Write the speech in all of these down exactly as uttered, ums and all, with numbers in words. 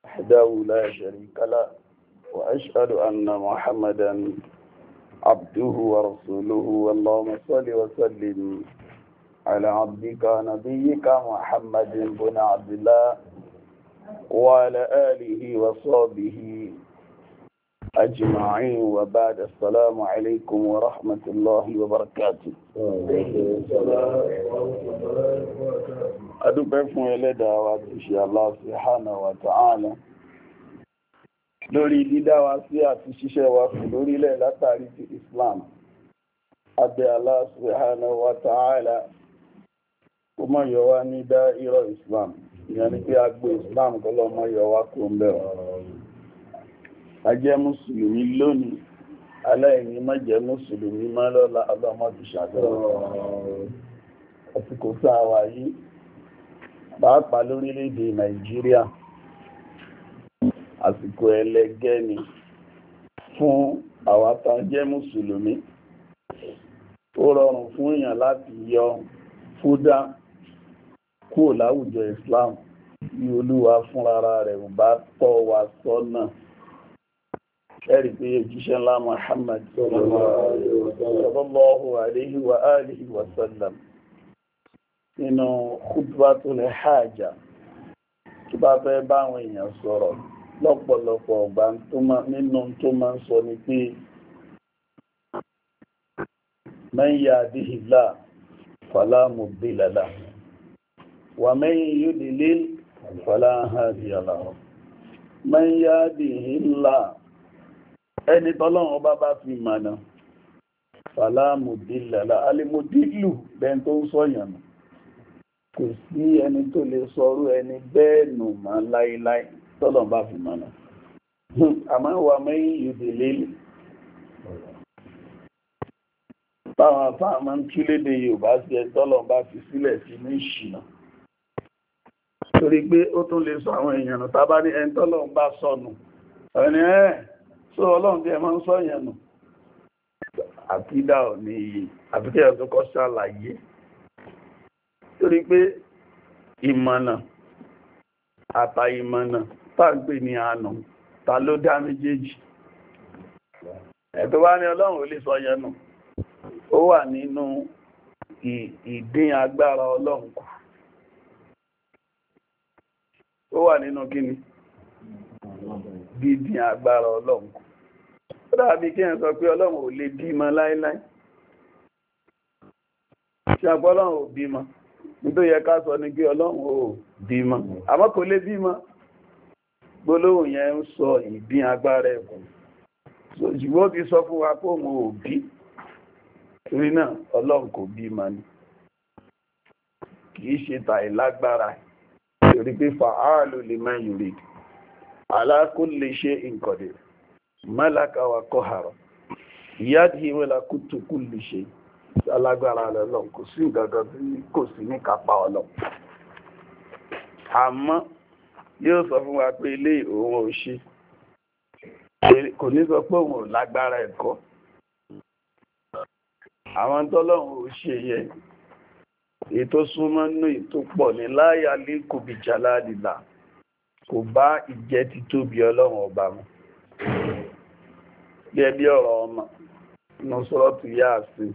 وحده لا شريك له وأشهد أن محمدا عبده ورسوله. اللهم صل وسلم على عبدك نبيك محمد بن عبد الله وعلى آله وصحبه أجمعين، وبعد. السلام عليكم ورحمة الله وبركاته. adúpẹ́ fún ẹlẹ́dàá wa tí ṣe Allah subhanahu wa ta'ala lórí dídá wa sí àti ṣíṣẹ́ wa fún lórílẹ̀ látàrí ti Islam. Abẹ́ Allah subhanahu wa ta'ala kó má yọ wá ní dáírà Islam, ìyẹn ni pé agbó Islam kọ́lọ́ má yọ wá kó ń bẹ̀rẹ̀. A jẹ́ mùsùlùmí lónìí, aláìní má jẹ́ mùsùlùmí má lọ́la, ọlọ́mọdé ṣàdọ́rọ̀. Àsìkò sáà wà yìí, pàápàá lórílẹ̀-èdè Nàìjíríà, àsìkò ẹlẹ́gẹ́ ni fún àwa tá jẹ́ mùsùlùmí. Ó rọrùn fún èèyàn láti yọ fúdá kúrò láwùjọ Islam bí Olúwa fúnra rẹ̀ ò bá tọ́ wa sọ́nà. Ẹ̀rí pé òjíṣẹ́ ńlá Muhammad sallallahu alayhi wa alihi wa sallam nínú khutbatul haja tó bá fẹ́ bá àwọn èèyàn sọ̀rọ̀ lọ́pọ̀lọpọ̀ ọgbà nínú tó máa ń sọ ní pé man yahdihillah fala mudilla lahu wa man yudlil fala hadiya lahu. Man yahdihillah, ẹni tọ́lọ́run ọba bá fi mọ̀nà, fala mudilla lahu. Al-mudillu bẹ́ẹ̀ tó ń sọ̀yàn, kò sí ẹni tó lè sọrú ẹni bẹ́ẹ̀ nù mọ́ láíláí tọ́lọ̀ bá fi mọ̀nà. Àmọ́ wà mẹ́yìn yudlil, báwọn afáà máa ń tú lédè Yorùbá sí ẹ tọ́lọ̀ bá fi sílẹ̀ sínú ìṣìnà. Torí pé ó tún lè sọ àwọn èèyàn nù, tá bá ní ẹni tọ́lọ̀ bá sọnù, ẹni ẹ́ sọ ọlọ́run tí ẹ máa ń sọ yẹn nù. Àkídà ò ní iye, àfikẹ́ ẹ̀ tó kọ́ ṣàlàyé. Torí pé ìmọ̀nà àtàìmọ̀nà tàbí ní àánú, ta ló dá méjèèjì? Ẹ̀tọ́ wá ní ọlọ́run ò lè sọ yẹn nù. Ó wà nínú ìdín agbára ọlọ́run kù. Ó wà nínú kíni? Dídín agbára ọlọ́run kù. Ó dàbí kí ẹ sọ pé ọlọ́run ò lè bímọ láíláí. Ṣé àpọ́ ọlọ́run ò bímọ? Nítorí yẹ ká sọ ní pé ọlọ́run ò bímọ. Àmọ́ kò lè bímọ. Gbólóhùn yẹn ń sọ ìdín agbára ẹ̀kù. Ṣùgbọ́n ti sọ fún wa pé òun ò bí. Torí náà ọlọ́run kò bímọ ni. Kìí ṣe tàì lágbára. Torí pé fa'alu liman yurid. Ala kulli shay'in qadir. Malaka wa qahara. Biyadihi malakutu kulli shay'. Alágbára lọ́lọ́ kò sí ìgangan tí kò sí ní kápá ọlọ́. Àmọ́ yóò sọ fún wa pé ilé òun ò ṣe. Kò ní sọ pé òun ò lágbára ẹ̀kọ́. Àwọn tọ́lọ́run ò ṣe yẹ ètò súnmọ́ nínú ètò pọ̀ ní láyà lè kò bí jàládìlà, kò bá ìjẹ́ ti tóbi ọlọ́run ọba mu. Bí ẹbí ọ̀rọ̀ ọmọ nínú Suratu Yasin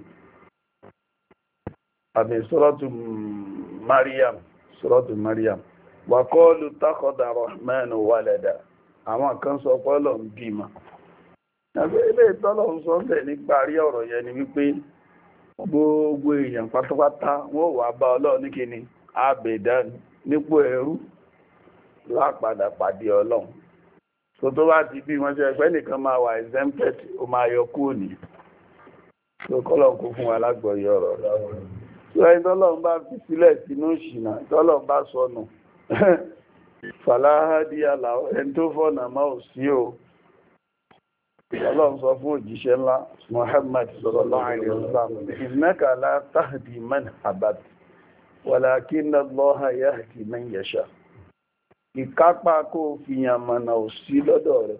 àbí Suratu Maryam, Suratu Maryam, wa qalu takhadha Rahmanu walada. Àwọn kan sọ pé Ọlọ́run bímọ. Àbí ilé ìtọ́lọ́run sọ bẹ̀ ní parí ọ̀rọ̀ yẹn ni wípé gbogbo èèyàn pátápátá wọ́n wà bá Ọlọ́run ní kíni àbẹ̀dá nípò ẹrú lápadà pàdé Ọlọ́run. So tó bá ti bí wọ́n ṣe ẹgbẹ́ nìkan máa wà exempted, ó máa yọ kúrò ní. So kọ́lọ̀ kó fún wa lágbọ̀ọ́yé ọ̀rọ̀ rẹ̀. Lẹ́yìn tọ́lọ́run bá fi sílẹ̀ sínú ìṣìnà, tọ́lọ́run bá sọnù, fàláhádí aláwọ̀ ẹni tó fọ́nà máa ò sí o. Ọlọ́run sọ fún òjíṣẹ́ ńlá Muhammad sallallahu alaihi wasallam, innaka la tahdi man ahbabta, walakinna Allaha yahdi man yasha. Ìkápá kó fi yàn mọ̀nà ò sí lọ́dọ̀ rẹ̀.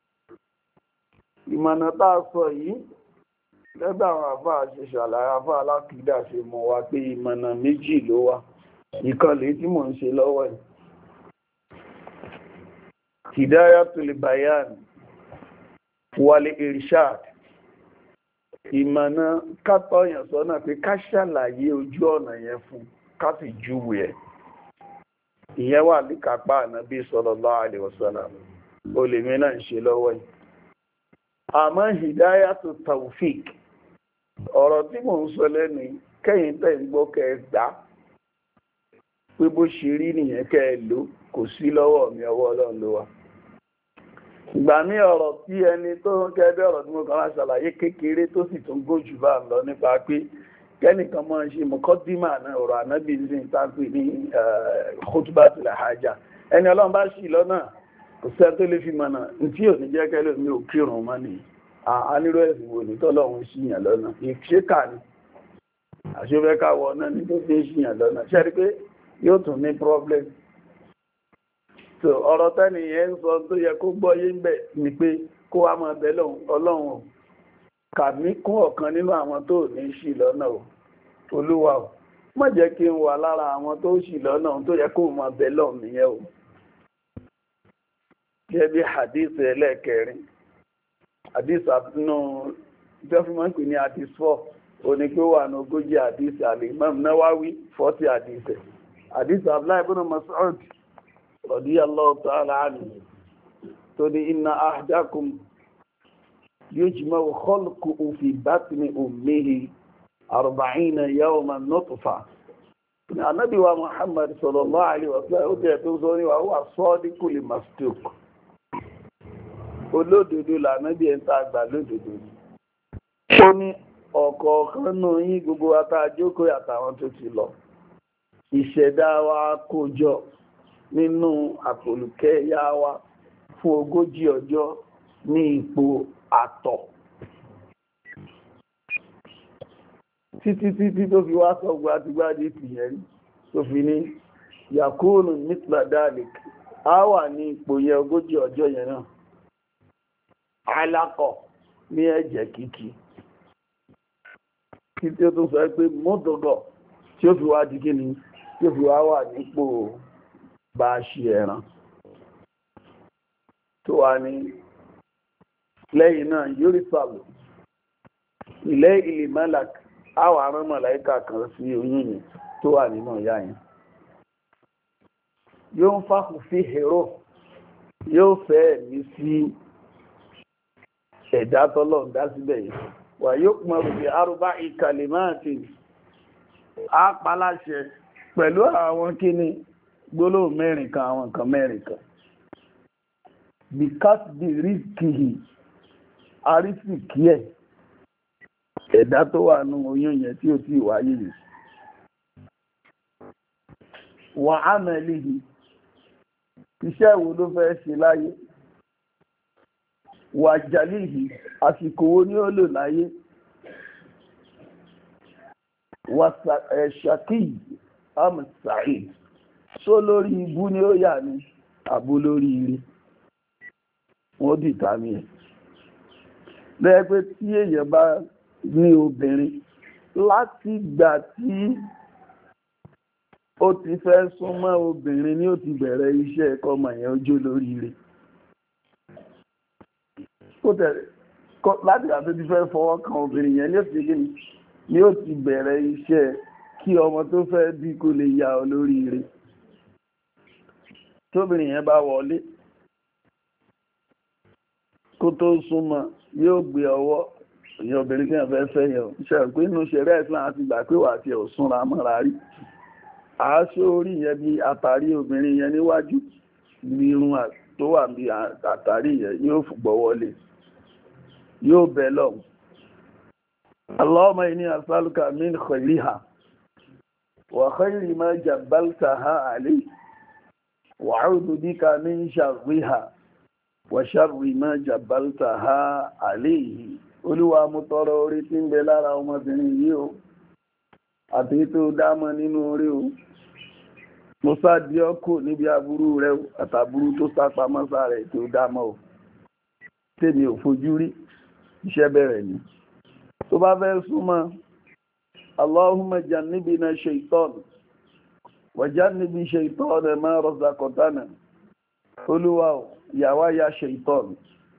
Ìmọ̀nà tá a sọ yìí, lẹ́gbà àwọn àfá àṣẹ ṣàlàyé àfá alákìídà ṣe mọ̀ wá pé ìmọ̀nà méjì ló wà. Ìkan lè tí mò ń ṣe lọ́wọ́ yìí. hidayatul bayan wal irshad ìmọ̀nà kátọ̀yàn sọ́nà pé ká ṣàlàyé ojú ọ̀nà yẹn fún ká sì júwe ẹ̀ ìyẹn wà ní kápá ànábì sallallahu alaihi wasallam olèmí náà ń ṣe lọ́wọ́ yìí àmọ́ hidayatu tawfiq ọ̀rọ̀ tí mò ń sọ lẹ́nu kẹ́yìn tẹ́ ń gbọ́ kẹ́ ẹ gbà pé bó ṣe rí nìyẹn kẹ́ ẹ lò kò sí lọ́wọ́ mi ọwọ́ Ọlọ́run ló wà ìgbà ní ọ̀rọ̀ tí ẹni tó ń kẹ́bẹ́ ọ̀rọ̀ tí mo kàn máa ṣàlàyé kékeré tó sì tún gójù bá ń lọ nípa pé kẹ́nìkan máa ń ṣe mọ̀kọ́dímà náà ọ̀rọ̀ ànábì ní ìtàgbé ní khutbatul haja ẹni Ọlọ́run bá ṣì lọ́nà kò sẹ́ tó lè fi mọ̀nà tí ò ní jẹ́ kẹ́lẹ́ mi ò kírun mọ́ ni àáníró ẹ̀sìn wò ní tọ́lọ́run ṣìyàn lọ́nà ìṣékà ni àṣọfẹ́ káwọ náà ní tó fi ń ṣìyàn lọ́nà ṣẹ́rí pé yóò tún ní problem so ọ̀rọ̀ tẹ́ni yẹn ń sọ tó yẹ kó gbọ́ yé ń bẹ̀ ni pé kó wá máa bẹ̀ Ọlọ́run kàmí kún ọ̀kan nínú àwọn tó ní ṣì lọ́nà o Olúwa o má jẹ́ kí n wà lára àwọn tó ṣì lọ́nà tó yẹ kó máa bẹ̀ lọ́hùn nìyẹn o jẹ́ bí hadith ẹlẹ́ẹ̀kẹrin hadith àbínú jọ́fímọ́ pè ní hadith four òní pé wà ní ogójì hadith al-Imam Nawawi forty hadith hadith Abdullah ibn Mas'ud radiyallahu ta'ala anhu tó ní inna ahdakum yujma'u khalquhu fi batni ummihi arba'ina yawman nutfa Ànábì wa Muhammad sallallahu alaihi wasallam ó tẹ́ tó sọ ní wà huwa sadiqul masduq olódodo lànábì ẹ̀ntà àgbà lódodo ni ó ní ọ̀kọ̀ọ̀kan nù yín gbogbo atájókòó àtàwọn tó ti lọ ìṣẹ̀dá wa kó jọ nínú àpòlùkẹ́ yá wa fún ogójì ọjọ́ ní ipò àtọ̀ títí títí tó fi wá sọ́gbà àti gbájí tìyẹn tó fi ní yakunu mitla dalik á wà ní ipò yẹ ogójì ọjọ́ yẹn náà alákọ̀ ní ẹ̀jẹ̀ kíkí kí tí ó tún sọ pé mọ́tọ̀gọ̀ tí ó fi wá di kí ni tí ó fi wá wà nípò bá ṣe ẹran tó wà ní lẹ́yìn náà yorùsàlù ilẹ̀ ilẹ̀ malak àwọn arán mọ̀láíkà kan sí oyún yìí tó wà nínú ìyá yẹn yóò ń fàkù fi hèrò yóò fẹ́ ní sí ẹ̀dá tọ́lọ̀ ń dá síbẹ̀ yìí wà yóò pọ̀ bí arúbá ìkàlìmáàtì á paláṣẹ pẹ̀lú àwọn kíní gbólóhùn mẹ́rin kan àwọn nǹkan mẹ́rin kan because the rizkihi arísìkí ẹ̀ ẹ̀dá tó wà nù oyún yẹn tí ó ti wáyé yìí wà ámẹ́lìhì iṣẹ́ wo ló fẹ́ ṣe láyé wà jàlìhì àsìkò wo ni ó lò láyé wà ṣàkí àmìsàì só lórí ibú ni ó yà ní àbú lórí ire wọ́n dìtà mí ẹ̀ lẹ́yìn pé tí èèyàn bá ní obìnrin láti gbà tí ó ti fẹ́ súnmọ́ obìnrin ni ó ti bẹ̀rẹ̀ iṣẹ́ ẹ̀kọ́ ọmọ yẹn ojú lórí ire láti gbà tó ti fẹ́ fọwọ́ kan obìnrin yẹn ní ó ti gíní ni ó ti bẹ̀rẹ̀ iṣẹ́ kí ọmọ tó fẹ́ bí kó lè ya ọ lórí ire tóbìnrin yẹn bá wọlé kó tó súnmọ́ yóò gbé ọwọ́ ìyẹn obìnrin kí wọ́n fẹ́ fẹ́ yẹn ṣe pé inú ṣẹ̀rẹ́ Islam àti ìgbà pé wà tí ò súnra mọ́ra rí aṣọ orí yẹn bí àtàrí obìnrin yẹn níwájú ní irun tó wà bí àtàrí yẹn yóò fùgbọ́ wọlé yóò bẹ̀ lọ́hùn Allahumma inni as'aluka min khairiha wa khairi ma jabbaltaha alayhi wa a'udhu bika min sharriha wa sharri ma jabbaltaha alayhi Olúwa mo tọrọ orí tí ń bẹ lára ọmọbìnrin yìí o àti tó dámọ̀ nínú orí o mo sáàdì ọkọ̀ níbi aburú rẹ̀ àtàbúrú tó sápamọ́sá rẹ̀ tó dámọ̀ o tèmi ò fojú rí iṣẹ́ bẹ̀rẹ̀ ni tó bá fẹ́ súnmọ́ Allahumma jannibna shaytan wa jannibi shaytana ma razaqtana Olúwa o ìyàwó ya ṣe ìtọ́nù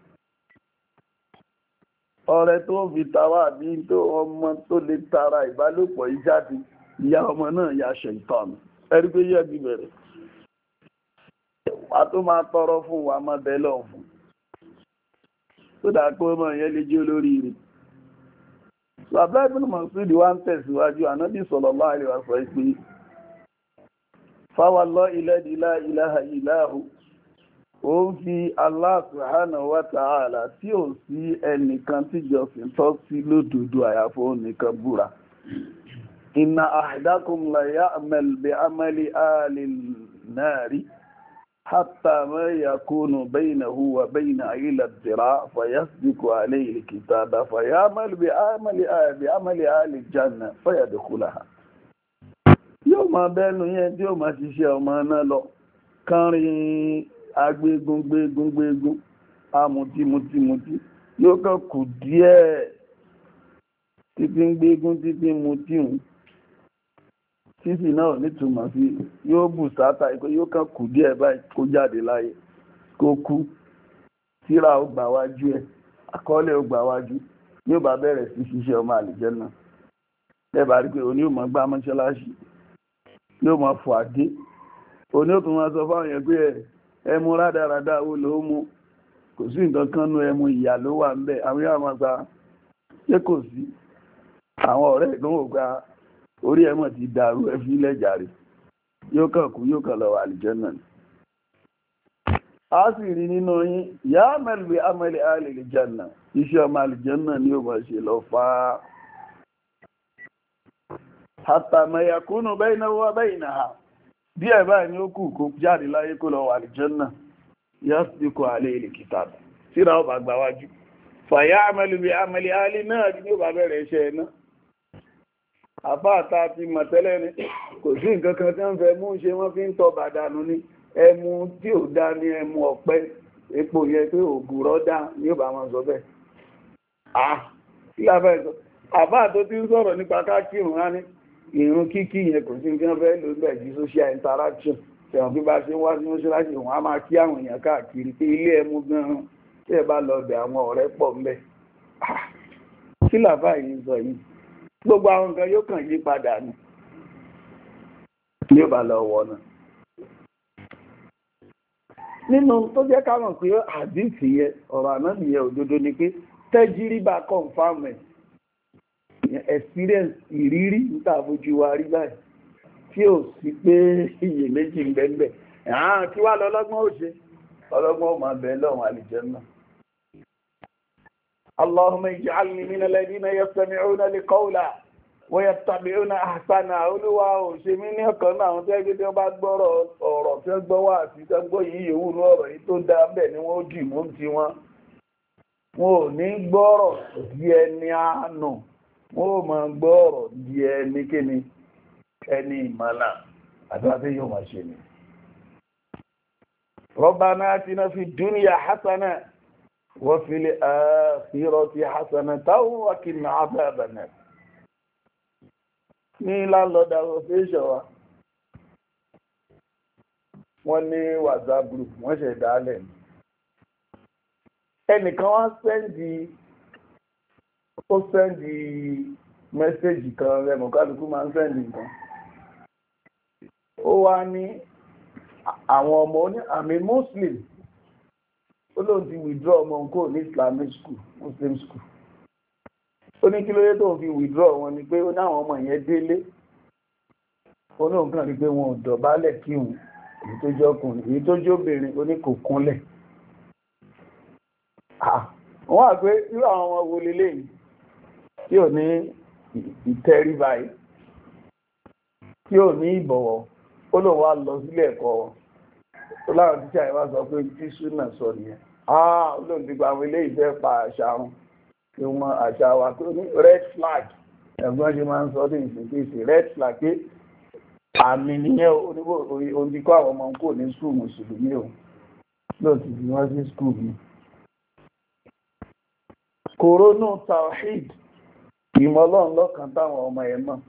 ọ̀rẹ́ tó fi tàwa bí tó ọmọ tó lè tara ìbálòpọ̀ ìjáde ìyá ọmọ náà ya ṣe ìtọ́nù ẹ̀rí pé yẹ́ bí bẹ̀rẹ̀ wà tó máa tọrọ fún wa máa bẹ́lọ̀ fún tó dà pé ọmọ yẹn lè jẹ́ olórí rẹ̀ Abdullah ibn Mas'ud wá ń tẹ̀síwájú ànábì sallallahu alaihi wasallam pé fawallahi alladhi la ilaha illa hu ó ń fi Allah subhanahu wa ta'ala tí ò sí ẹnìkan tíjọsìn tọ́ sí lódodo àyàfó nìkan búra inna ahadakum la ya'mal bi amali ahli an-nari حتى ما يكون بينه وبين إلى الذراع فيسبق عليه الكتاب فيعمل بعمل بعمل أهل الجنة فيدخلها yóò máa bẹ́nu yẹn tí ó máa ṣiṣẹ́ ọmọ náà lọ kánrin agbégun gbégun gbégun amútímutímutí yóò kàn kù díẹ̀ títí ń gbégun títí mutí hùn títí náà nítumọ̀ sí yóò bù sátà ikú yóò kàn kù díẹ̀ báyìí kó jáde láyé kó kú tíra ó gbà wájú ẹ̀ àkọọ́lẹ̀ ó gbà wájú yóò bá bẹ̀rẹ̀ sí ṣiṣẹ́ ọmọ àlìjẹ́nà lẹ́bà rí pé òní ò mọ̀ gbá mọ́ṣáláṣí yóò mọ̀ fò àdé òní ò tún máa sọ fáwọn yẹn pé ẹmu rádaràdà wo ló mú kò sí nǹkan kan nú ẹmu ìyà ló wà ń bẹ̀ àwọn yóò máa gba ṣé kò sí àwọn ọ̀rẹ́ ìgbọ́n ò gba orí ẹmọ̀ ti dàrú ẹfí lẹ́jàrí yóò kàn kú yóò kàn lọ wà àlìjẹ́nà ni a sì rí nínú yín yá mẹ́lùmí amẹ́lẹ̀ àlìjẹ́nà iṣẹ́ ọmọ àlìjẹ́nà ni ó máa ṣe lọ fà á àtàmẹ̀yàkúnnù bẹ́ẹ̀náwó wá bẹ́ẹ̀náà bí ẹ̀ báyìí ni ó kù kó jáde láyé kó lọ wà àlìjẹ́nà yá sí kó àlẹ́ ilẹ̀ kìtàbù síra ọba gbáwájú fàyà amẹ́lùmí amẹ́lẹ̀ àlì náà ni ó bá bẹ̀rẹ̀ iṣẹ́ náà àbá àta ti mọ̀tẹ́lẹ̀ ní kò sí nǹkan kan tí wọ́n fẹ́ mú ṣe wọ́n fi ń tọ́ bàdánù ní ẹmu tí ò dá ní ẹmu ọ̀pẹ epo yẹ pé ògùrọ̀ dá ní ò bá wọn sọ bẹ́ẹ̀ ah kí láfẹ́ sọ àbá tó ti ń sọ̀rọ̀ nípa kákìrùn á ní ìrun kíkí yẹn kò sí nǹkan fẹ́ ló bẹ̀ jí social interaction tẹ̀wọ̀n bí bá ṣe ń wá sí mọ́ṣáláṣí wọn á máa kí àwọn èèyàn káàkiri pé ilé ẹmu gan-an tí ẹ bá lọ bẹ̀ àwọn ọ̀rẹ́ pọ̀ ńbẹ̀ kí làbá yìí sọ yìí gbogbo àwọn nǹkan yóò kàn yí padà ní ní ó bá lọ wọ̀ náà nínú tó jẹ́ ká mọ̀ pé àdìsí yẹ ọ̀rọ̀ àná nìyẹn òdodo ni pé tẹ́jíríbà confam ẹ̀ experience ìrírí níta fojú wa rí báyìí tí ò sí pé iyèméjì ń bẹ́ẹ̀ àá kí wá lọ́lọ́gbọ́n ó ṣe ọlọ́gbọ́n ó máa bẹ̀ lọ́wọ́ àlìjẹ́nnà اللهم اجعلني من الذين يستمعون القول ويتبعون احسنه Olúwa ó ṣe mí ní ọ̀kan náà àwọn tẹ́gbẹ́ tí wọ́n bá gbọ́rọ̀ ọ̀rọ̀ tí wọ́n gbọ́ wá sí tí wọ́n gbọ́ yìí yòówù ní ọ̀rọ̀ yìí tó dá bẹ́ẹ̀ ni wọ́n dì mú ti wọn wọn ò ní gbọ́rọ̀ di ẹni àánú wọn ò máa gbọ́rọ̀ di ẹni kíni ẹni ìmọ̀nà àti yóò máa ṣe ni. ربنا آتنا في الدنيا حسنة وفي الآخرة حسنة وقنا عذاب النار ní landlord association wa wọ́n ní WhatsApp group wọ́n ṣe dálẹ̀ ẹnìkan wá sẹ́ndì ó sẹ́ndì mẹ́sẹ́jì kan rẹ̀mọ̀ kálukú máa ń sẹ́ndì nǹkan ó wá ní àwọn ọmọ ní àmì Muslim ó lóun ti withdraw ọmọ nǹkó ní Islamic school Muslim school ó ní kí ló yẹ tó fi withdraw wọn ni pé ó ní àwọn ọmọ yẹn délé ó ní òun kàn rí pé wọn ò dọ̀bálẹ̀ kí òun èyí tó jẹ́ ọkùnrin èyí tó jẹ́ obìnrin ó ní kò kúnlẹ̀ wọ́n wà pé irú àwọn ọmọ wo leléyìí tí ò ní ìtẹríba yìí tí ò ní ìbọ̀wọ̀ ó lóun wá lọ sílé ẹ̀kọ́ wọn ó láwọn tíṣà yìí wá sọ pé tí súnà sọ nìyẹn ah ó lóun ti gba àwọn eléyìí fẹ́ pa àṣà wọn tí wọ́n àṣà wa pé ní red flag ẹ̀gbọ́n ṣe máa ń sọ ní ìsìnkú red flag pé àmì nìyẹn oníbò òǹdíkọ́ àwọn ọmọ kò ní skul mùsùlùmí o lóòtù tí wọ́n sí skul mi. kòrónà tawhid ìmọ̀lọ́run lọ́kàn táwọn ọmọ ẹ̀ mọ̀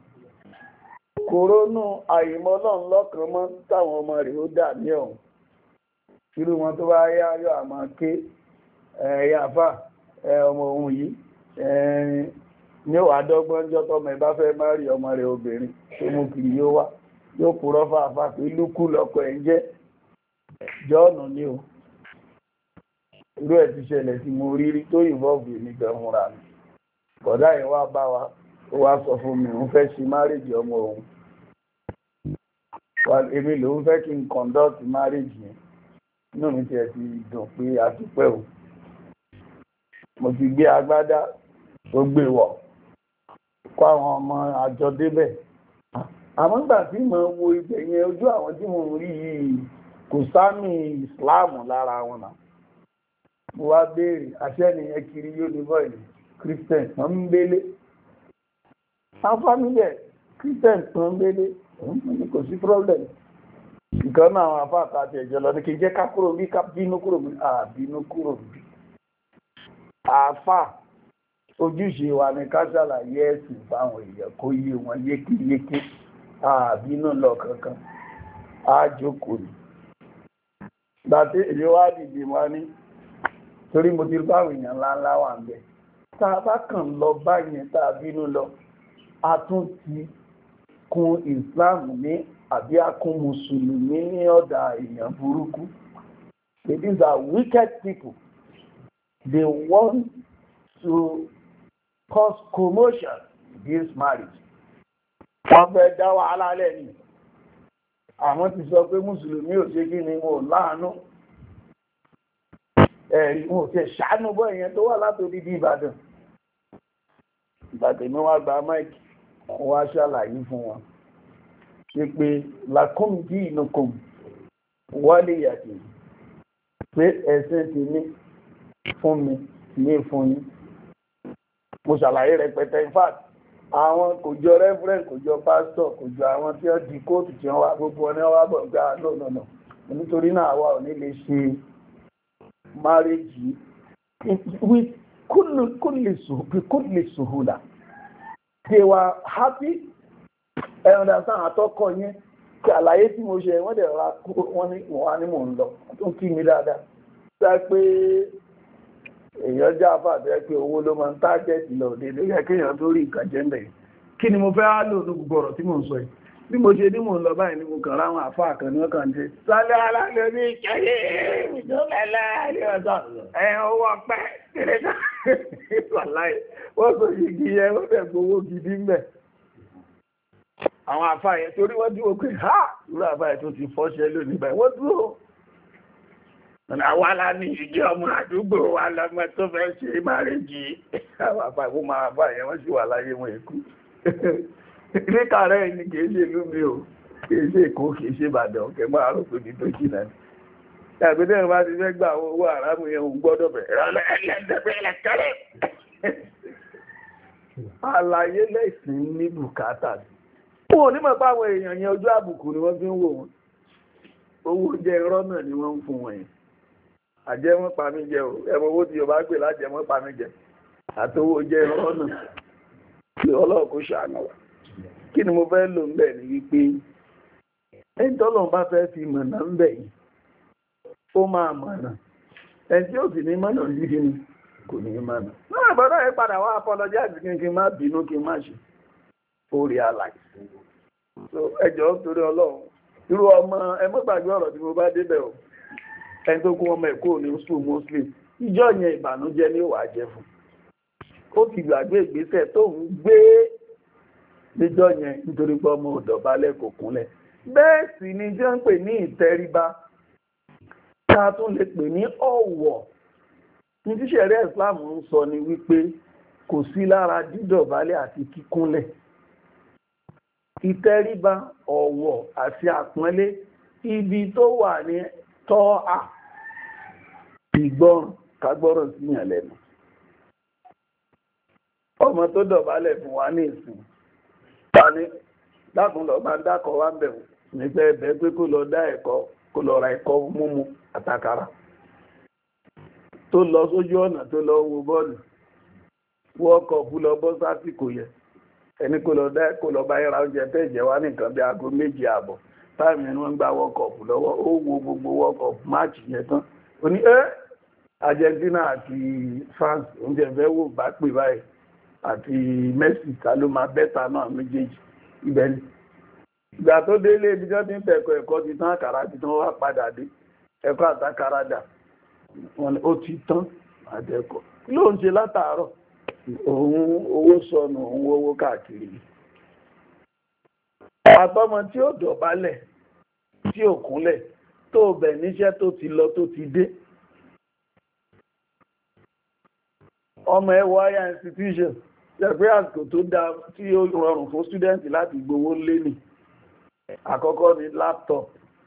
kòrónà àìmọ̀lọ́run lọ́kàn mọ́ táwọn ọmọ rẹ̀ ó dà ní ọ̀hún irú wọn tó bá yá yọ àmọ́ ké ẹ̀yà àfà ọmọ òun yìí ní ó wà dọ́gbọ́n jọ tọ́mọ ẹ bá fẹ́ má rí ọmọ rẹ̀ obìnrin tó mú kiri yóò wá yóò purọ́ fàáfà pé lúkú lọ́kọ̀ ẹ̀ ń jẹ́ jọ́ọ̀nù ni o irú ẹ̀ ti ṣẹlẹ̀ sí mo rírí tó ìvọ́ọ̀bù ní gbẹ̀múra mi bọ̀dá yẹn wá bá wa ó wá sọ fún mi òun fẹ́ ṣe márèjì ọmọ òun èmi lòun fẹ́ kí n conduct márèjì yẹn inú mi tiẹ̀ ti dùn pé a ti pẹ́ o mo ti gbé agbádá tó gbé wọ̀ kó àwọn ọmọ àjọ débẹ̀ àmọ́ nígbà tí mo wo ibẹ̀ yẹn ojú àwọn tí mo rí yìí kò sáàmì ìsìláàmù lára wọn náà mo wá béèrè àṣẹ nìyẹn kiri yóò ní bọ́ọ̀lù christian tó ń gbélé àwọn fámílì ẹ̀ christian tó ń gbélé kò sí problem nǹkan náà àwọn afáàkà àti ẹ̀jẹ̀ lọ ní kí jẹ́ ká kúrò bí ká bínú kúrò bí àbínú kúrò bí àáfà ojúṣe wa ní ká ṣàlàyé ẹ̀sìn fáwọn èèyàn kó yé wọn yékéyéké àbínú lọ kankan á jókòó ní gbàtí èyí wá dìde wá ní torí mo ti rí báwọn èèyàn ńláńlá wà ń bẹ tá a bá kàn lọ báyẹn tá a bínú lọ a tún ti kún Islam ní àbí a kún mùsùlùmí ní ọ̀dà èèyàn burúkú. These are wicked people. They want to cause commotion in this marriage. Wọ́n fẹ́ dá wàhálà lẹ́ni. Àwọn ti sọ pé mùsùlùmí ò ṣe kí ni wọn ò láàánú. Ẹ̀rí wọn ò ṣe ṣàánú bọ́ ìyẹn tó wà látòdì bí Ìbàdàn. Ìbàdàn mi wá gba máìkì, wọ́n wá ṣàlàyé fún wọn. Ṣé pé lakum dinukum waliyadin. Pé ẹ̀sìn ti ní fún mi, ní fún yín. Mo ṣàlàyé rẹpẹtẹ, in fact, àwọn kò jọ reverend, kò jọ pastor, kò jọ àwọn tí wọ́n di kóòtù tí wọ́n wá gbogbo wọn ní wọ́n wá bọ̀ gbá no no no. Nítorí náà àwa ò ní lè ṣe marriage with kulli kulli suhula. They were happy. Ẹ understand àtọ́kọ̀ yẹn kí àlàyé tí mo ṣe wọ́n dẹ̀ ra wọ́n ní wọ́n ní mò ń lọ tó ń kí mi dáadáa. Sọ pé èèyàn já fàbẹ́ pé owó ló máa ń tájẹ́tì lọ òde ló yẹ kí èèyàn tó rí nǹkan jẹ́ mbẹ̀. Kí ni mo fẹ́ á lò ní gbogbo ọ̀rọ̀ tí mò ń sọ yìí? Bí mo ṣe ní mò ń lọ báyìí ni mo kàn ráwọn àfáà kan ní wọ́n kàn ṣe. Sálẹ̀ aláàlẹ́ ní ìkẹyẹ ìjọba aláàlẹ́ ọ̀sán ẹ̀ owó ọpẹ́ kéré náà. Wọ́n kò sì kí ẹ wọ́n dẹ̀ gbowó gidi mbẹ̀. Àwọn àfáà yẹn torí wọ́n dúró pé ha irú àfáà yẹn tó ti fọ́ṣẹ́ lónìí báyìí wọ́n dúró. Àwa la ní ìjọ ọmọ àdúgbò wa lọ́mọ tó fẹ́ ṣe márèjì. Àwọn àfáà ìwọ́n máa àfáà yẹn wọ́n sì wà láyé wọn èkú. Ní kààrẹ́ ni kìí ṣe ìlú mi o, kìí ṣe Èkó, kìí ṣe Ìbàdàn, kẹ máa rò pé ní tó jìnà ní. Ẹgbẹ́dẹ́ bá ti fẹ́ gbà owó àrámù yẹn òun gbọ́dọ̀ bẹ̀rẹ̀. Àlàyé lẹ́sìn ní bùkátà. Wọ́n ò ní mọ̀ pé àwọn èèyàn yẹn ojú àbùkù ni wọ́n fi ń wò wọ́n. Owó jẹ irọ́ náà ni wọ́n ń fún wọn yẹn. Àjẹ́ wọ́n pa mí jẹ o, ẹmọ owó tí Yorùbá gbé lájẹ wọ́n pa mí jẹ. Àtowó jẹ irọ́ náà. Kí Ọlọ́run kó ṣàánú wa. Kí ni mo fẹ́ lò ń bẹ̀ ní wípé ẹni tọ́lọ́run bá fẹ́ fi mọ̀nà ń bẹ̀ yìí, ó máa mọ̀nà. Ẹni tí ó sì ní mọ̀nà yìí ni kò ní mọ̀nà. Náà ìbọ̀dọ̀ yẹn padà wá apologize kí n kí n má bínú kí n má ṣe. Ó realize. So ẹjọ́ torí Ọlọ́run. Irú ọmọ ẹ mọ́ gbàgbé ọ̀rọ̀ tí mo bá débẹ̀ o. Ẹni tó kún ọmọ ẹ̀kọ́ ní school Muslim. Ìjọ yẹn ìbànújẹ́ ní ó wà jẹ́ fún. Ó ti gbàgbé ìgbésẹ̀ tó ń gbé níjọ́ yẹn nítorí pé ọmọ ọ̀dọ̀bálẹ̀ kò kúnlẹ̀. Bẹ́ẹ̀ sì ni jẹ́ ń pè ní ìtẹríba, ká tún lè pè ní ọ̀wọ̀. Ní tí ṣẹ̀ríà Islam ń sọ ni wípé kò sí lára dídọ̀bálẹ̀ àti kíkúnlẹ̀. Ìtẹríba, ọ̀wọ̀ àti àpọ́nlé ibi tó wà ní tọ́ à ìgbọ́ràn kágbọ́ràn sí yàn lẹ́nu. Ọmọ tó dọ̀bálẹ̀ fún wa ní ìsìn tani dákun lọ bá ń dákọ̀ wá ń bẹ̀rù nígbà ẹ̀bẹ̀ pé kó lọ dá ẹ̀kọ́ kó lọ ra ẹ̀kọ́ múmu àtàkàrà tó lọ sójú ọ̀nà tó lọ wo bọ́ọ̀lù wọ́ọ̀kọ̀ fún lọ bọ́ sásìkò yẹ ẹni kó lọ dá kó lọ bá yẹra oúnjẹ tẹ́ ìjẹ́ wá nìkan bí aago méjì ààbọ̀ táìmù yẹn wọ́n ń gba world cup lọ́wọ́ ó wo gbogbo world cup match yẹn tán ó ní ẹ́ Argentina àti France oúnjẹ fẹ́ wò bá pè báyìí àti Messi ta ló máa bẹ́ta náà méjèèjì ibẹ̀ ni ìgbà tó délé ibi tó ti ń tẹ̀kọ̀ ẹ̀kọ́ ti tán àkàrà ti tán wá padà dé ẹ̀kọ́ àtàkàrà dà ó ti tán àtẹ̀kọ́ kí ló ń ṣe látàárọ̀ òun owó sọnù òun owó káàkiri àtọmọ tí ó dọ̀bálẹ̀ tí ò kúnlẹ̀ tó bẹ̀ níṣẹ́ tó ti lọ tó ti dé ọmọ ẹwọ higher institution ṣẹ̀pẹ́ àsìkò tó dá tí ó rọrùn fún student láti gbowó lé ní àkọ́kọ́ ní laptop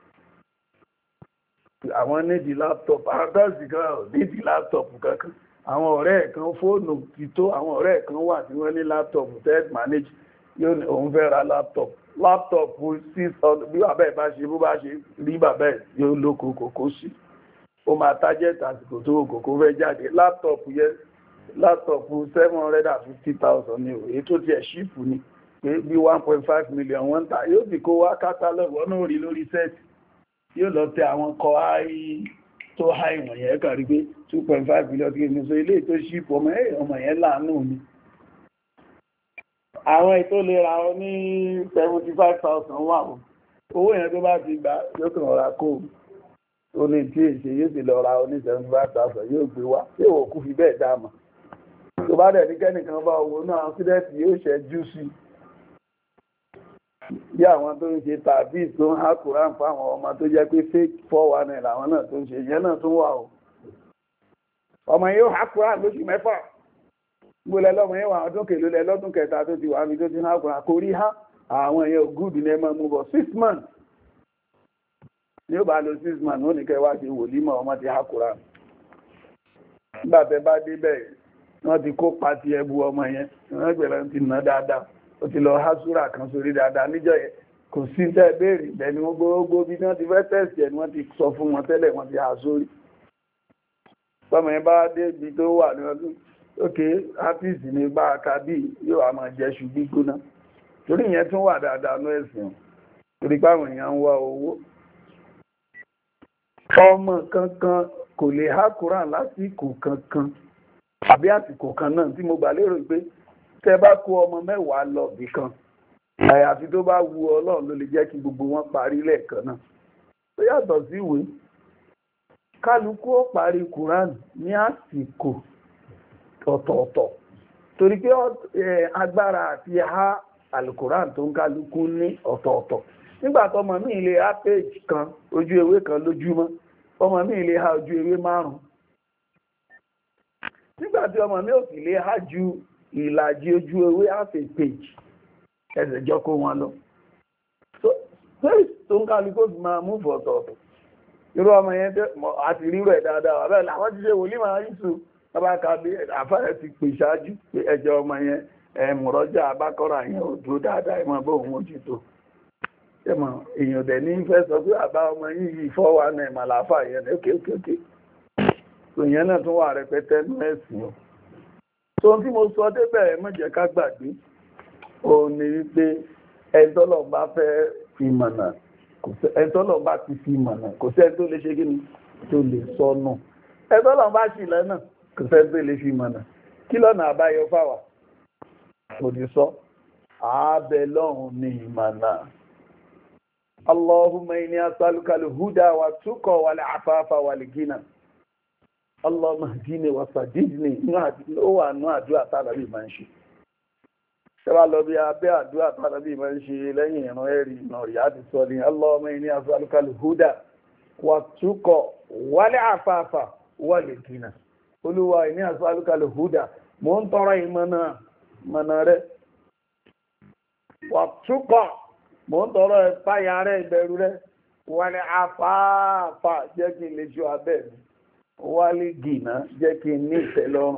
àwọn nídi laptop àtàsì kan nídi laptop kankan àwọn ọ̀rẹ́ ẹ̀ kan fóònù ti tó àwọn ọ̀rẹ́ ẹ̀ kan wà tí wọ́n ní laptop tech manage yóò ní òun fẹ́ ra laptop laptop six hundred bí bàbá ẹ̀ bá ṣe bó bá ṣe rí bàbá ẹ̀ yóò lóko kòkó sí ó máa target àsìkò tó kòkó fẹ́ jáde laptop yẹn laptop seven hundred and fifty thousand ní èyí tó tiẹ̀ ṣíìpù ni pé bí one point five million wọ́n ń tà yóò sì kó wá kátálọ́gù ọ̀nà orí lórí set yóò lọ tẹ àwọn kọ áì tó háì wọ̀nyẹn kàrí pé two point five million tí ní so ilé tó ṣíìpù ọmọ ẹ̀ ọmọ yẹn láàánú ni àwọn ètò lè ra ọ ní seventy five thousand wà ó owó yẹn tó bá ti gbà yóò kàn ra kó o ní tí èṣe yóò sì lọ ra ọ ní seventy five thousand yóò gbé wá tí ò kú fi bẹ́ẹ̀ dáàmà tó bá dẹ̀ ní kẹ́nìkan bá owó náà sídẹ̀tì yóò ṣẹ́jú sí bí àwọn tó ń ṣe tàbí tó ń hákùrán fáwọn ọmọ tó jẹ́ pé fake four one nine àwọn náà tó ń ṣe yẹn náà tó wà ó ọmọ yóò hákùrán lóṣù mẹ́fà gbólẹ̀ lọ́mọ yẹn wà ọdún kèlò lẹ lọ́dún kẹta tó ti wà mí tó ti hákùrán kò rí há àwọn èèyàn gúùdù ní ẹmọ mú bọ̀ six months ní ó bá lo six months ó ní kẹwàá ṣe wòlímọ̀ ọmọ ti hákùrán nígbà tẹ bá dé bẹ́ẹ̀ wọ́n ti kó pàtí ẹbu ọmọ yẹn wọ́n gbẹ̀rẹ̀ ti ná dáadáa ó ti lọ hásúrà kan sórí dáadáa níjọ́ yẹn kò sí tẹ́ béèrè bẹ́ẹ̀ ni wọ́n gbogbo bí wọ́n ti fẹ́ tẹ̀sì ẹ̀ ni wọ́n ti sọ fún wọn tẹ́lẹ̀ wọ́n ti há sórí ọmọ yẹn bá dé ibi tó wà ní ọdún ókè ápìsì ní bá àkàbí yóò wá máa jẹ́ṣù gbígbóná torí ìyẹn tún wà dáadáa ní ẹ̀sìn torí páwọn èèyàn ń wá owó ọmọ kankan kò lè há Kùránì lásìkò kankan àbí àsìkò kan náà tí mo gbà lérò pé tẹ́ bá kó ọmọ mẹ́wàá lọ bì kan àyàfi tó bá wu Ọlọ́run ló lè jẹ́ kí gbogbo wọn parí lẹ́ẹ̀kan náà tó yàtọ̀ sí ìwé kálukú ó parí Kùránì ní àsìkò ọ̀tọ̀ọ̀tọ̀ torí pé agbára àti ha Al-Kùránì tó ń kálukú ní ọ̀tọ̀ọ̀tọ̀ nígbà tó ọmọ mi lè há péjì kan ojú ewé kan lójúmọ́ ọmọ mi lè há ojú ewé márùn-ún nígbàtí ọmọ mi ò sì lè há ju ìlàjì ojú ewé half a page ẹsẹ̀ jọ kó wọn lọ tó ń kálukú fi máa mú fọ̀tọ̀ọ̀tọ̀ irú ọmọ yẹn àti rírò ẹ̀ dáadáa wà bẹ́ẹ̀ làwọn ti ṣe wòlíì máa ń sùn bàbá kàbí àfáàrẹ̀ ti pè ṣáájú pé ẹjọ́ ọmọ yẹn ẹ̀mùrọ́jà abákọ́rà yẹn ò dúró dáadáa ìmọ̀ bó òun mójútó ẹmọ èèyàn dẹ̀ ní fẹ́ sọ pé àbá ọmọ yìí fọ́wà náà màláfà yẹn ókè ókè ókè òyìn náà tún wà rẹpẹtẹ ní ẹ̀sìn ọ̀ tó tí mo sọ débẹ̀ má jẹ́ ká gbàgbé ò ní wípé ẹ̀ńtọ́lọ̀ bá fẹ́ fi mọ̀nà ẹ̀ńtọ́lọ̀ bá ti fi mọ̀nà kò sẹ́ni tó lè ṣe kí ni tó lè sọnù ẹ̀ńtọ́lọ̀ bá ṣì lọ́nà kò sẹ́ni tó lè fi mọ̀nà kí lọ́nà àbáyọ fáwà kò ní sọ ààbẹ̀ lọ́hùn ní ìmọ̀nà Allahumma inni as'aluka al-huda wa tuqa wal afafa wal ghina Allahumma hdini wa sadidni ó wà ní àdúrà tàbí máa ń ṣe ṣẹ́wà lọ bí abẹ́ àdúrà tàbí máa ń ṣe lẹ́yìn ìran ẹ̀rì ìnà rí àti sọ ní Allahumma inni as'aluka al-huda wa tuqa wal afafa wal ghina Olúwa inni as'aluka al-huda mo ń tọrọ ìmọ̀nà mọ̀nà rẹ̀ wa tuqa mo ń tọrọ ìpáyà rẹ̀ ìbẹ̀rù rẹ̀ wal afafa jẹ́ kí n lè ṣọ́ abẹ́ mi wálé gìnà jẹ́ kí n ní ìtẹ́lọ́rùn.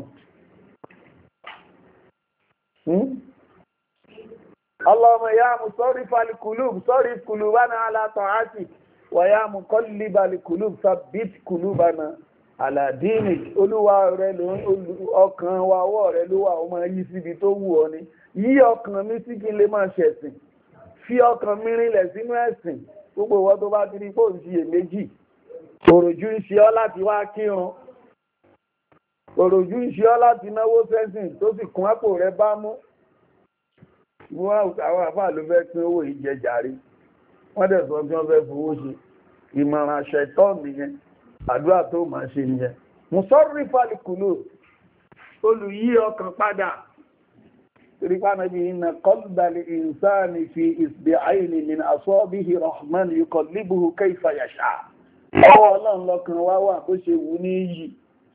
Allahumma ya musarrifal qulub sarrif qulubana ala ta'atik wa ya muqallibal qulub thabbit qulubana ala dinik. Olúwa rẹ̀ ló ọkàn wa ọwọ́ rẹ̀ ló wà ó máa yí síbi tó wù ọ́ ni. Yí ọkàn mi sí kí n lè máa ṣẹ̀sìn. Fi ọkàn mi rinlẹ̀ sínú ẹ̀sìn. gbogbo wọn tó bá ti rí fóònù sí èméjì òròjú ń ṣe ọ́ láti wá kírun òròjú ń ṣe ọ́ láti náwó sẹ́sìn tó sì kún àpò rẹ bá mú wọ́n àwọn àfáà ló fẹ́ pín owó ìjẹjàre wọ́n dẹ̀ sọ bí wọ́n fẹ́ fowó ṣe ìmọ̀ràn ṣẹ̀tọ́ nìyẹn àdúrà tó máa ṣe nìyẹn mùsọ́rí fàlìkùlù olùyí ọkàn padà rípánàbí iná kọlùbàlì ìsáàni fi isbi'ayni min asabihi rahman yuqallibuhu kayfa yasha ọwọ́ ọlọ́run lọ́kàn wá wà bó ṣe wù ní yìí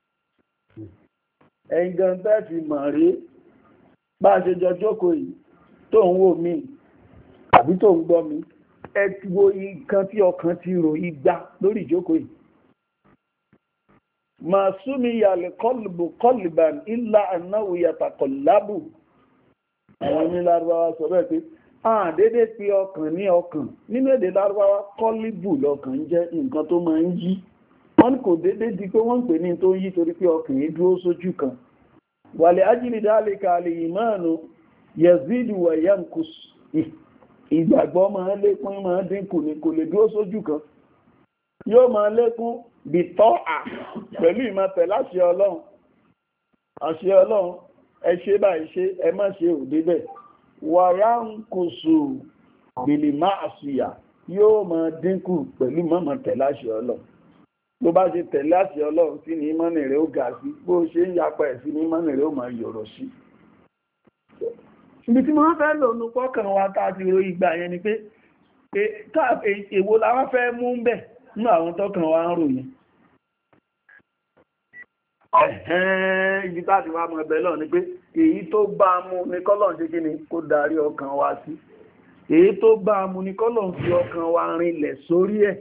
ẹ̀yin gan tẹ́ fi mọ̀ rí bá ṣe jọ jókòó yìí tó ń wò mí àbí tó ń gbọ́ mi ẹ ti wo nǹkan tí ọkàn ti rò igba lórí ìjókòó yìí ma sumiya al-qalbu qalban illa annahu yataqallabu àwọn ní lárúbáwá sọ bẹ́ẹ̀ pé a dédé pé ọkàn ní ọkàn nínú èdè lárúbáwá kọ́líbù lọ́kàn jẹ́ nǹkan tó máa ń yí wọ́n kò dédé di pé wọ́n ń pè ní tó ń yí torí pé ọkàn yìí dúró sójú kan wàlẹ̀ ajílì dhalika al-imanu yazidu wa yankus ìgbàgbọ́ máa lékún máa dínkù ní kò lè dúró sójú kan yóò máa lékún bí tọ́ à pẹ̀lú ìmọ̀tẹ̀ láṣẹ ọlọ́run àṣẹ ọlọ́run ẹ ṣe báyìí ṣe ẹ má ṣe ò débẹ̀ wàrà ń kò sù bìlì máa ṣùyà yóò máa dínkù pẹ̀lú mọ̀mọ̀tẹ̀ láṣẹ ọlọ́run ló bá ṣe tẹ̀lé àṣẹ ọlọ́run sí ní ìmọ̀nì rẹ̀ ó ga sí bó ṣe ń yapa ẹ̀ sí ní ìmọ̀nì rẹ̀ ó máa yọ̀rọ̀ sí. ibi tí wọ́n fẹ́ lò ní pọ́kàn wa tá a ti ro ìgbà yẹn ni pé èwo làwọn fẹ́ mú ń bẹ̀ nínú àwọn tọ́kàn wa ń ròyìn ẹ̀hẹ́n ibi táti wá mọ̀ ẹ̀bẹ̀ lọ ni pé èyí tó bá mú ní kọ́lọ̀ ṣe kí ni kó darí ọkàn wa sí èyí tó bá mú ní kọ́lọ̀ fi ọkàn wa rinlẹ̀ sórí ẹ̀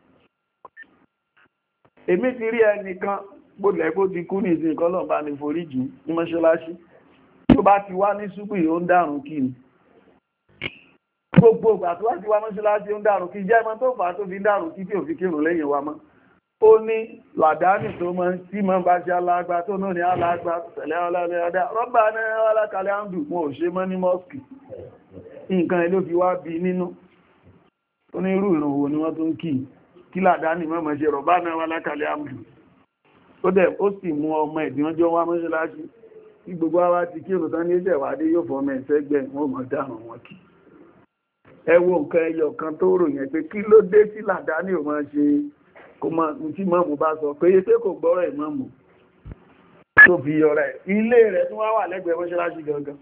èmi ti rí ẹnìkan gbọ́dọ̀ kó ti kú ní ìsìn kọ́lọ̀ bá ní foríjì ní mọ́ṣáláṣí tó bá ti wá ní ṣúgbì ó ń dàrún kí ni gbogbo ìgbà tó wá ti wá mọ́ṣáláṣí ó ń dàrún kí jẹ́ ẹmọ tó fà á tó fi ń dàrún kí tí ò fi kírun lẹ́yìn wa mọ́ ó ní làdáni tó mọ́ tí mọ́ bá ṣe alágbá tó náà ní alágbá tẹ̀lé ọlọ́lẹ́ọdá rọ́bà náà alákàlẹ̀ àndù wọn ò ṣe mọ́ ní mọ́sùkì nǹkan ẹ̀ ló fi wá bí nínú ó ní irú ìrànwọ́ ni wọ́n tó ń kí kí làdáni mọ́ mọ́ ṣe rọ́bà náà alákàlẹ̀ àndù ó dẹ̀ ó sì mú ọmọ ẹ̀dí wọn jọ wá mọ́ṣáláṣí tí gbogbo wa ti kírun tán ní ẹ̀jẹ̀ wádé yóò fọmọ ẹ̀sẹ́gbẹ̀ wọn mọ̀ dáhùn wọn kí ẹ wo nǹkan ẹyọ kan tó rò yẹn pé kí ló dé tí làdáni ò máa ṣe kò mọ̀ tí mọ́mù bá sọ pé pé kò gbọ́rọ̀ ìmọ́mù tó fi yọ rẹ̀ ilé rẹ̀ tó wá wà lẹ́gbẹ̀ẹ́ mọ́ṣáláṣí gangan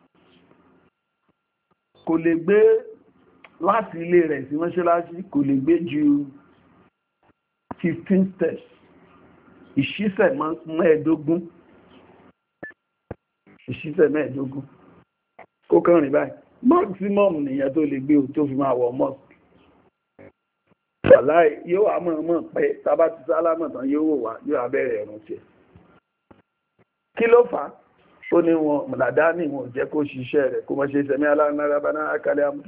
kò lè gbé láti ilé rẹ̀ sí mọ́ṣáláṣí kò lè gbé ju fifteen steps ìṣísẹ̀ mẹ́ẹ̀ẹ́dógún ìṣísẹ̀ mẹ́ẹ̀ẹ́dógún kó kàn rìn báyìí maximum nìyẹn tó lè gbé o tó fi máa wọ mosque wàláì yóò wà mọ̀ mọ̀ pé tàbá ti sálámọ̀ tán yóò wò wá yóò abẹ́rẹ̀ ẹ̀rùn tí ẹ̀ kí ló fà á ó ní wọn mọ̀ládá ní wọn jẹ́ kó ṣiṣẹ́ rẹ̀ kó mọ́ ṣe sẹ̀mí aláàrínlára náà akálẹ̀ àmúdí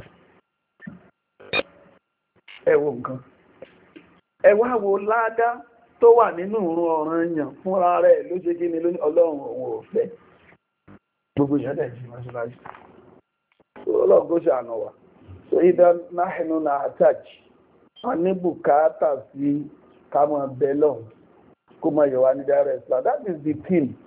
ẹ wo nǹkan ẹ wá wo ládá tó wà nínú ìrun ọ̀ranyàn fúnra rẹ̀ ló ṣe kí ni lóní ọlọ́run òun ò fẹ́ gbogbo ìyẹ́dẹ̀ jí mọ́ṣáláṣí ọlọ́run kó ṣàánú wa so ìdá náà náà àtàjì a ní bùkátà sí kámọ̀ bẹ́lọ̀ kó mọ̀ yọ̀wá ní dára Islam. That is the theme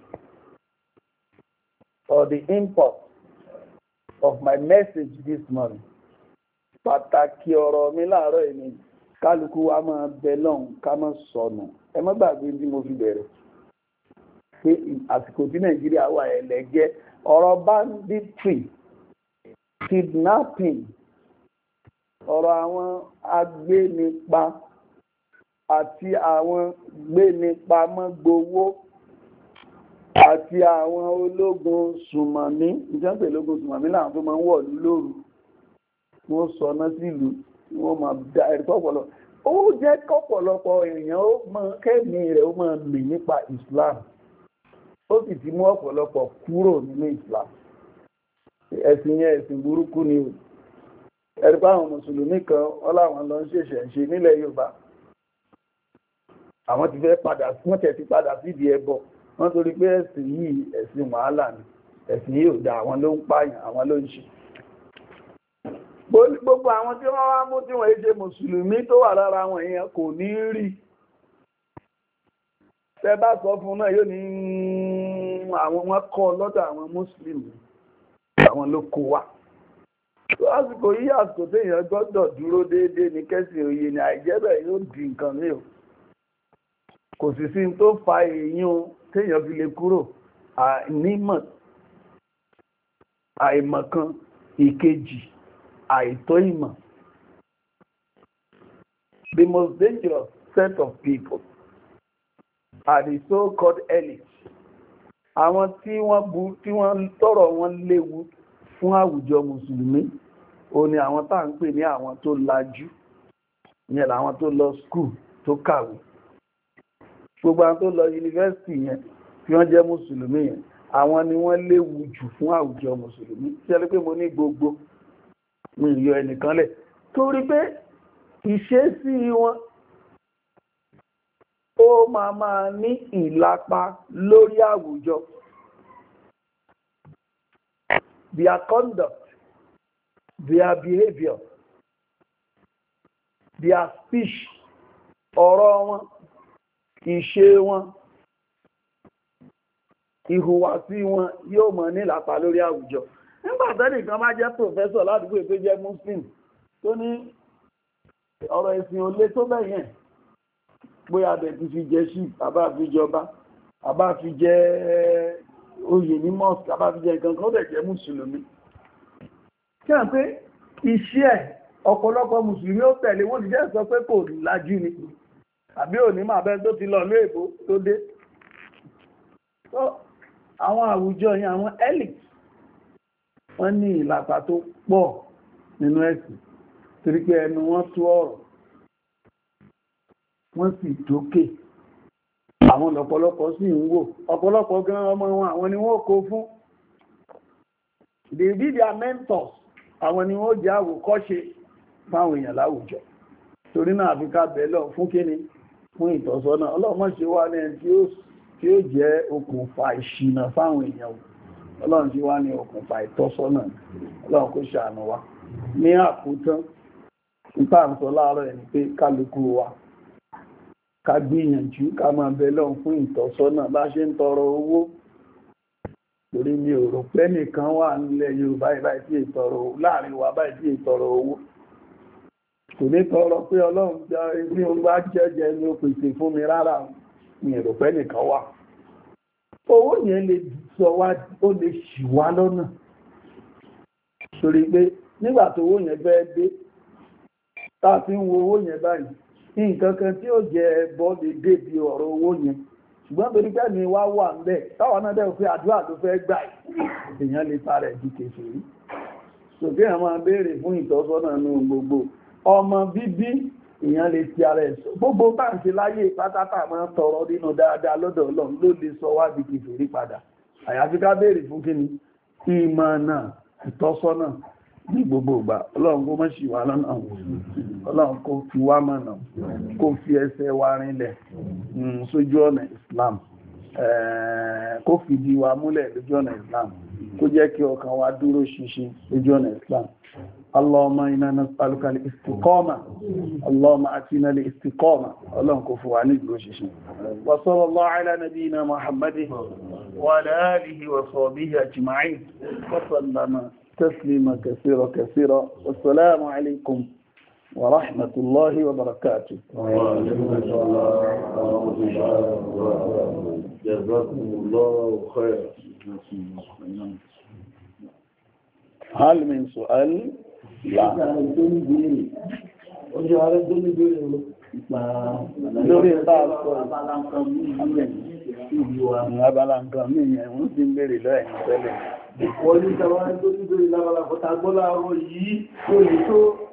or the import of my message this morning. Pàtàkì ọ̀rọ̀ mi láàárọ̀ yìí ni kálukú wa máa bẹ́lọ̀ ká má sọnù. Ẹ má gbàgbé bí mo fi bẹ̀rẹ̀. Pé àsìkò tí Nàìjíríà wà ẹlẹ́gẹ́ ọ̀rọ̀ banditry, kidnapping, ọ̀rọ̀ àwọn agbénipa àti àwọn gbénipamọ́gbowó àti àwọn ológun sùmọ̀mí ìjọba ológun sùmọ̀mí láwọn tó máa ń wọ̀ lóru wọ́n sọ ọ́nà sílùú wọ́n máa da ẹ̀rí pọ̀pọ̀lọ ó jẹ́ kọ́pọ̀lọpọ̀ èèyàn ó mọ kẹ́mi rẹ̀ ó máa mì nípa Islam ó sì ti mú ọ̀pọ̀lọpọ̀ kúrò nínú Islam ẹ̀sìn yẹn ẹ̀sìn burúkú ni o ẹ̀rí pa àwọn mùsùlùmí kan ọláwọn lọ ń ṣẹ̀ṣẹ̀ ṣe nílẹ̀ Yorùbá àwọn ti fẹ́ padà wọ́n tẹ̀ ti padà síbi ẹbọ wọ́n torí pé ẹ̀sìn yìí ẹ̀sìn wàhálà ni ẹ̀sìn yìí ò dá àwọn ló ń pààyàn àwọn ló ń ṣe gbogbo àwọn tí wọ́n wá mú tí wọ́n ṣe mùsùlùmí tó wà lára wọn èèyàn kò ní rí tẹ́ bá sọ fún náà yóò ní àwọn wọn kọ́ lọ́dọ̀ àwọn mùsùlùmí àwọn ló kó wá lásìkò yí àsìkò téèyàn gbọ́dọ̀ dúró déédéé ní kẹ́sì òye ni àìjẹ́bẹ̀ yóò di nǹkan ní o kò sì sí tó fa èèyàn téèyàn fi lè kúrò àìnímọ̀ àìmọ̀kan ìkejì àìtó ìmọ̀. The most dangerous set of people are the so-called elite. Àwọn tí wọ́n bu tí wọ́n tọrọ wọn léwu fún àwùjọ mùsùlùmí ó ní àwọn tá à ń pè ní àwọn tó lajú ìyẹn làwọn tó lọ skul tó kàwé gbogbo àwọn tó lọ yunifásitì yẹn tí wọ́n jẹ́ mùsùlùmí yẹn àwọn ni wọ́n léwu jù fún àwùjọ mùsùlùmí tí ẹni pé mo ní gbogbo mi yọ ẹnìkan lẹ̀ torí pé ìṣesí wọn ó máa máa ní ìlapa lórí àwùjọ. Their conduct, their behavior, their speech, ọ̀rọ̀ wọn, ìṣe wọn, ìhùwàsí wọn yóò mọ̀ ní ìlàpá lórí àwùjọ. Nígbà tẹ́nì kan bá jẹ́ pòfẹ́sọ̀ ládùúgbò tó jẹ́ Muslim tó ní ọ̀rọ̀ ìsìn ò lé tó bẹ́yẹn bóyá bẹ̀ ti fi jẹ sí àbá fi jọba àbá fi jẹ oyè ní mosque àbá fi jẹ nǹkan kan ó dẹ̀ jẹ́ mùsùlùmí. Kí à ń pé iṣẹ́ ẹ̀ ọ̀pọ̀lọpọ̀ mùsùlùmí ó tẹ̀lé wọ́n ti jẹ́ sọ pé kò lájú ni àbí òní máa bẹ́ tó ti lọ ní èbó tó dé. Àwọn àwùjọ yẹn àwọn elite wọ́n ní ìlàpá tó pọ̀ nínú ẹ̀sìn torí pé ẹnu wọn tú ọ̀rọ̀ wọ́n sì dókè àwọn ọ̀pọ̀lọpọ̀ sì ń wò ọ̀pọ̀lọpọ̀ gan ọmọ wọn àwọn ni wọ́n kó fún they be their mentors àwọn ni wọ́n jẹ́ àwòkọ́ṣe fáwọn èèyàn láwùjọ torí náà àfi ká bẹ̀ lọ fún kíni fún ìtọ́sọ́nà ọlọ́mọ ṣe wá ní ẹni tí ó jẹ́ okùnfà ìṣìnà fáwọn èèyàn ọlọ́run ṣe wá ní okùnfà ìtọ́sọ́nà ọlọ́run kó ṣàánú wa ní àkótán nípa ń sọ láàárọ̀ ẹni pé kálukú wa ká gbìyànjú ká máa bẹ lọ́n fún ìtọ́sọ́nà bá ṣe ń tọrọ owó torí mi ò rò pé nìkan wà nílẹ̀ Yorùbá ìbáyìí tí ìtọrọ láàrin wa báyìí tí ìtọrọ owó kò ní tọrọ pé Ọlọ́run gba ẹgbẹ́ ohun bá jẹ́jẹ ní ó pèsè fún mi rárá mi ò rò pé nìkan wà owó yẹn lè sọ wá ó lè ṣì wá lọ́nà torí pé nígbà tó owó yẹn fẹ́ dé tá a ti ń wo owó yẹn báyìí nǹkan kan tí ó jẹ ẹbọ lè débi ọ̀rọ̀ owó yẹn ṣùgbọ́n torí pé mi wá wà ń bẹ̀ táwọn náà dẹ̀ pé àdúrà ló fẹ́ gbà èèyàn lè tara ẹ̀ di kèfèrí sòkè àwọn máa béèrè fún ìtọ́sọ́nà nínú gbogbo ọmọ bíbí èèyàn lè ti ara ẹ̀ sọ gbogbo bá ń ṣe láyé pátápá máa ń tọrọ nínú dáadáa lọ́dọ̀ Ọlọ́run ló lè sọ wá di kèfèrí padà àyàfi ká béèrè fún kíni ìmọ̀nà ìtọ́sọ́nà ní gbogbo ìgbà Ọlọ́run kó mọ́ sí wà lọ́nà Ọlọ́run kó fi wá mọ̀nà kó fi ẹsẹ̀ wa rinlẹ̀ sójú ọ̀nà Islam kó fìdí wa múlẹ̀ lójú ọ̀nà Islam kó jẹ́ kí ọkàn wa dúró ṣinṣin lójú ọ̀nà Islam Allahumma inna nas'aluka al-istiqama Allahumma atina al-istiqama Ọlọ́run kó fún wa ní dúró ṣinṣin wa sallallahu ala nabiyyina Muhammadin wa ala alihi wa sahbihi ajma'in wa sallama تسليما كثيرا كثيرا والسلام عليكم ورحمة الله وبركاته وعليكم السلام ورحمة الله وبركاته جزاكم الله خيرا هل من سؤال؟ لا lórí ìtàkọ̀ abala nǹkan mí yẹn wọ́n ti ń bèèrè lọ́ẹ̀yìn tẹ́lẹ̀ Ìpọ̀lú ìjọba tó nítorí lábàlá fọ́ta gbọ́lá ọrọ̀ yìí tó lè tó